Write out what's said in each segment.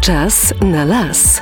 Czas na las.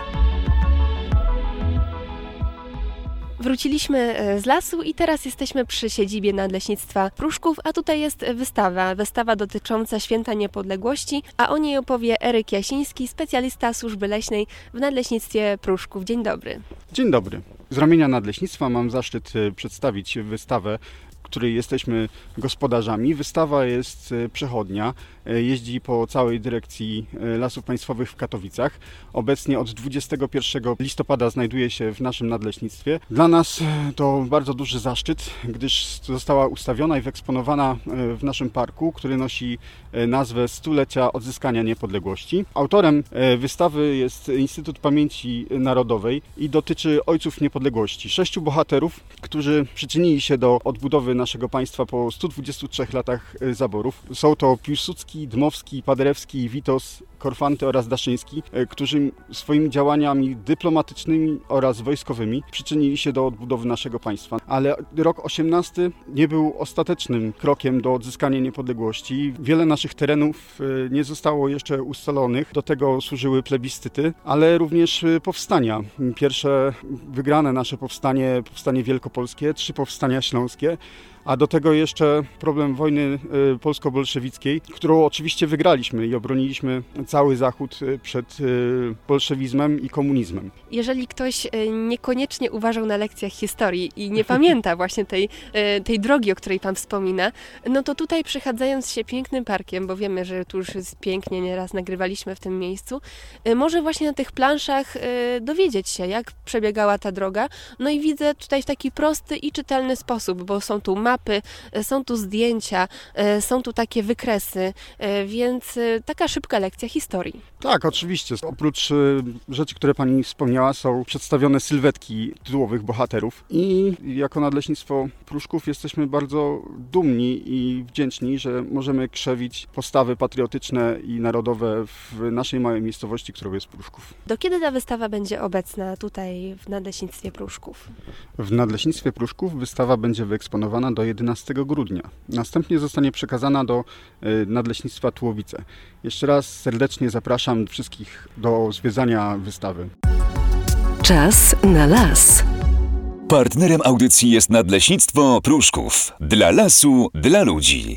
Wróciliśmy z lasu i teraz jesteśmy przy siedzibie Nadleśnictwa Pruszków, a tutaj jest wystawa dotycząca Święta Niepodległości, a o niej opowie Eryk Jasiński, specjalista służby leśnej w Nadleśnictwie Pruszków. Dzień dobry. Dzień dobry. Z ramienia Nadleśnictwa mam zaszczyt przedstawić wystawę, której jesteśmy gospodarzami. Wystawa jest przechodnia, jeździ po całej dyrekcji Lasów Państwowych w Katowicach. Obecnie od 21 listopada znajduje się w naszym nadleśnictwie. Dla nas to bardzo duży zaszczyt, gdyż została ustawiona i wyeksponowana w naszym parku, który nosi nazwę Stulecia Odzyskania Niepodległości. Autorem wystawy jest Instytut Pamięci Narodowej i dotyczy ojców niepodległości. 6 bohaterów, którzy przyczynili się do odbudowy naszego państwa po 123 latach zaborów. Są to Piłsudski, Dmowski, Paderewski, Witos, Korfanty oraz Daszyński, którzy swoimi działaniami dyplomatycznymi oraz wojskowymi przyczynili się do odbudowy naszego państwa. Ale rok 18 nie był ostatecznym krokiem do odzyskania niepodległości. Wiele naszych terenów nie zostało jeszcze ustalonych. Do tego służyły plebiscyty, ale również powstania. Pierwsze wygrane nasze powstanie wielkopolskie, 3 powstania śląskie, a do tego jeszcze problem wojny polsko-bolszewickiej, którą oczywiście wygraliśmy i obroniliśmy cały Zachód przed bolszewizmem i komunizmem. Jeżeli ktoś niekoniecznie uważał na lekcjach historii i nie pamięta właśnie tej drogi, o której Pan wspomina, no to tutaj przechadzając się pięknym parkiem, bo wiemy, że tu już jest pięknie, nieraz nagrywaliśmy w tym miejscu, może właśnie na tych planszach dowiedzieć się, jak przebiegała ta droga. No i widzę tutaj w taki prosty i czytelny sposób, bo są tu mapy, są tu zdjęcia, są tu takie wykresy, więc taka szybka lekcja historii. Tak, oczywiście. Oprócz rzeczy, które Pani wspomniała, są przedstawione sylwetki tytułowych bohaterów i jako Nadleśnictwo Pruszków jesteśmy bardzo dumni i wdzięczni, że możemy krzewić postawy patriotyczne i narodowe w naszej małej miejscowości, którą jest Pruszków. Do kiedy ta wystawa będzie obecna tutaj w Nadleśnictwie Pruszków? W Nadleśnictwie Pruszków wystawa będzie wyeksponowana do 11 grudnia. Następnie zostanie przekazana do Nadleśnictwa Tułowice. Jeszcze raz serdecznie zapraszam wszystkich do zwiedzania wystawy. Czas na las. Partnerem audycji jest Nadleśnictwo Pruszków. Dla lasu, dla ludzi.